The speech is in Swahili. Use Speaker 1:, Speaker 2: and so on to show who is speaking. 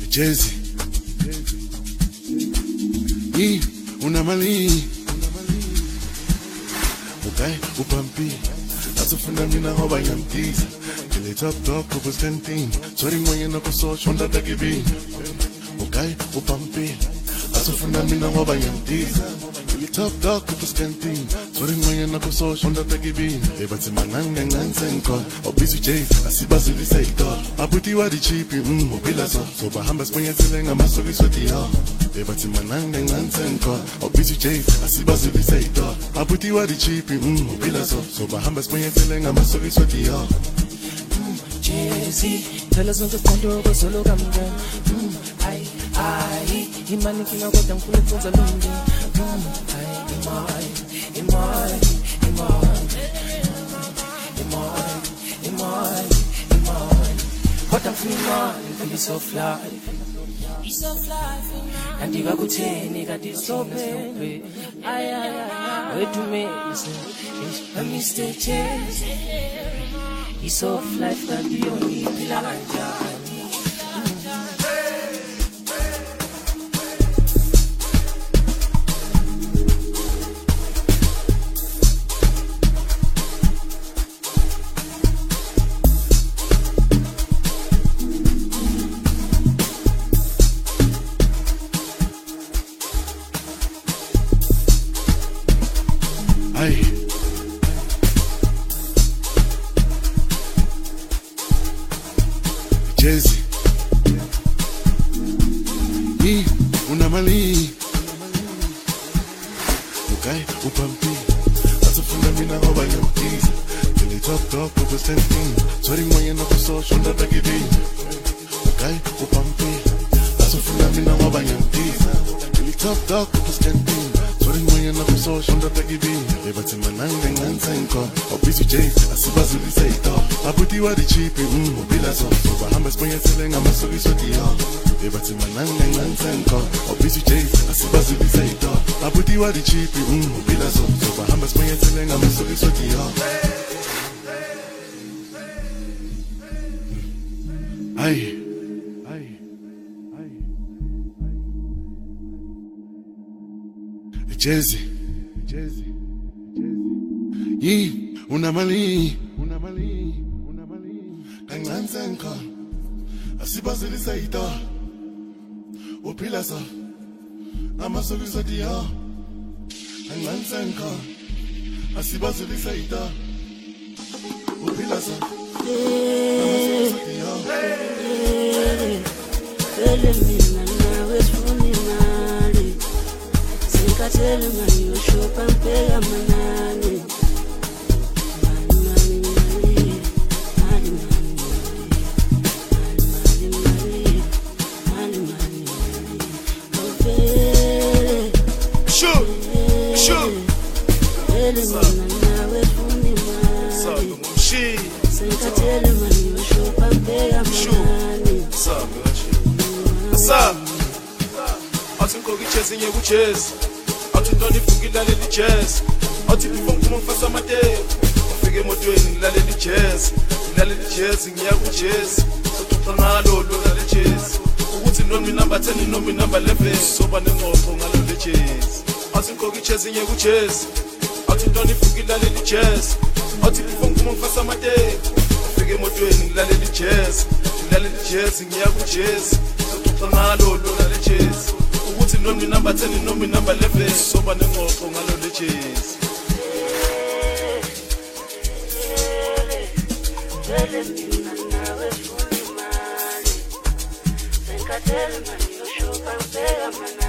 Speaker 1: Jezi una mali okay upampi asufuna mina ngoba ngiyamtiza ngile top kuba canteen sorry moye nakuso shonda takibi okay upampi asufuna mina ngoba ngiyamtiza ngile top kuba canteen sorry moye nakuso shonda takibi ebathi mananga ngansenko obisi j asibazili sayidol abuti wa di cheap ubila so bahamba sibonyethele ngamasokisi wethiyo ebathi mananga ngansenko obisi j asibazili sayidol abuti wa di cheap ubila so bahamba sibonyethele ngamasokisi wethiyo
Speaker 2: Jezi phela zonke izinto kozolo kamngane ai imani kinga kodwa ngifuna ukwenza lo mndeni imani what I'm feeling so fly and you go kutheni kanti so baby wait to me I miss the chance he's so fly and you only feel
Speaker 1: Jezi una mali okay upampi asufuna mina ngoba ngiyamtiza ngile top kuba canteen sorry moye nakuso shonda takibi okay upampi asufuna mina ngoba ngiyamtiza ngile top kuba canteen sorry moye nakuso shonda takibi ebathi mananga ngansenko obisi j asibazili sayidol abuti wa di cheap ubila so bahamba sibonyethele ngamasokisi wethiyo ebathi mananga ngansenko obisi j asibazili sayidol abuti wa di cheap ubila so bahamba sibonyethele ngamasokisi wethiyo ay Jezi una mali kangansenko asibazili sayidol uphila so amasokisi wethiyo kangansenko asibazili sayidol uphila so amasokisi wethiyo
Speaker 3: mina nawe sifuna imali sinkathele manje yoshopa mpela manani
Speaker 4: Chasing you chase. Out to Tony Fuki la lady chess. Out to the funk for some day. Figure more doing la lady chess. La lady chasing ya chase. So to Tonalo, la lady chase. What's in no number 10, no number 11. So by the more from la lady chase. Out to Kogi chasing you chase. Out to Tony Fuki la lady chess. Out to the funk for some day. Figure more doing la lady chess. La lady chasing ya chase. So to Tonalo, la lady chase. What's in number 10, no number 11. So by the more from la lady chase.
Speaker 3: Mina nawe sifuna imali sinkathele manje yoshopa mpela manani